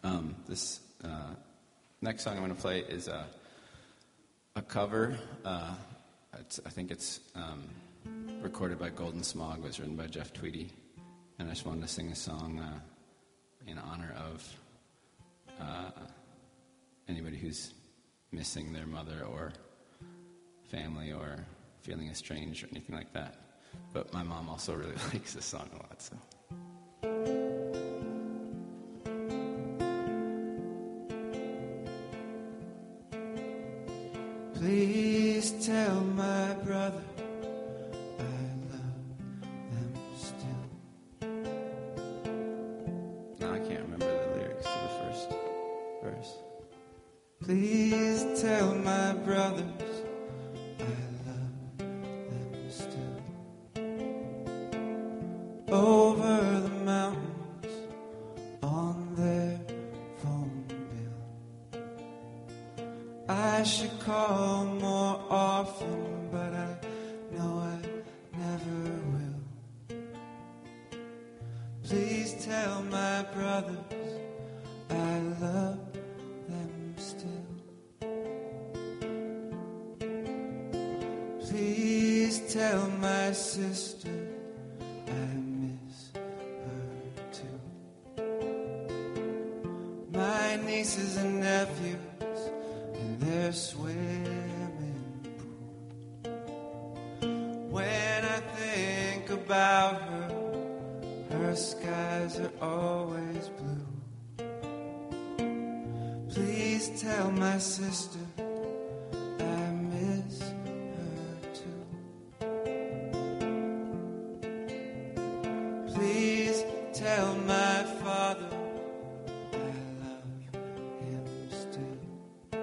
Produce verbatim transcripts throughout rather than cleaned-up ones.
Um, this uh, next song I'm going to play is a, a cover. Uh, it's, I think it's um, recorded by Golden Smog, but it's written by Jeff Tweedy. And I just wanted to sing a song uh, in honor of uh, anybody who's missing their mother or family or feeling estranged or anything like that. But my mom also really likes this song a lot, so... Please tell my brother I love them still. Now I can't remember the lyrics to the first verse. Please tell my brothers I love them still. Over the mountains on their phone bill. I should call more often, but I know I never will. Please tell my brothers I love them still. Please tell my sister I miss her too. My nieces and nephews in their swimming pool. When I think about her, her skies are always blue. Please tell my sister I miss her too. Please tell my father I love him still.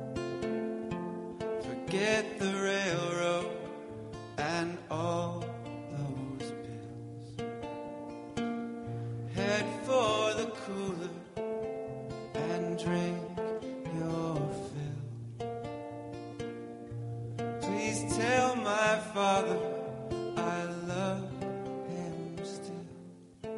Forget the railroad and all those bills. Head for the cooler and drink your fill. Please tell my father I love him still.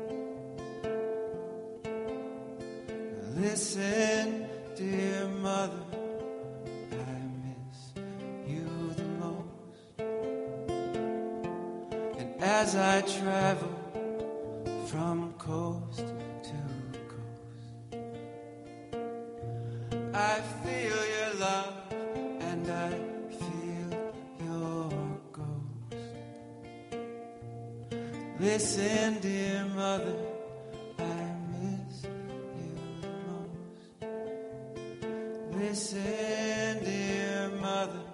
Listen, dear mother, I miss you the most. And as I travel from coast to coast, I feel your love and I feel your ghost. Listen, dear mother, I miss you the most. Listen, dear mother,